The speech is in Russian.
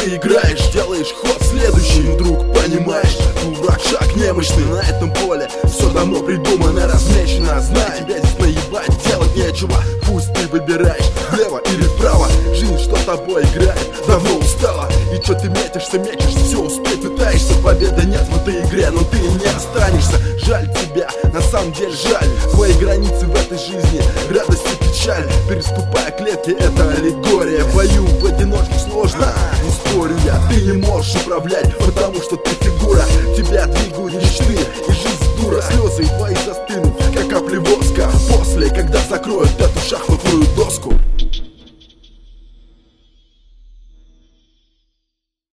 ты играешь, делаешь ход следующий, вдруг понимаешь, дурак, шаг немощный. На этом поле все давно придумано, размечено. Знай, тебя здесь наебать, делать нечего. Пусть ты выбираешь, влево или вправо. Жизнь, что тобой играет, давно устала. И чё ты метишься, все успеть пытаешься. Победы нет в этой игре, но ты не останешься. Жаль тебя, на самом деле жаль. Твои границы в этой жизни, радость и печаль. Переступая клетки, это аллегория. В бою в одиночку сложно, не спорю я. Ты не можешь управлять, потому что ты фигура. Тебя двигают мечты и жизнь дура. Слезы твои застынут, как капли воска. После, когда закроют эту шахматную доску.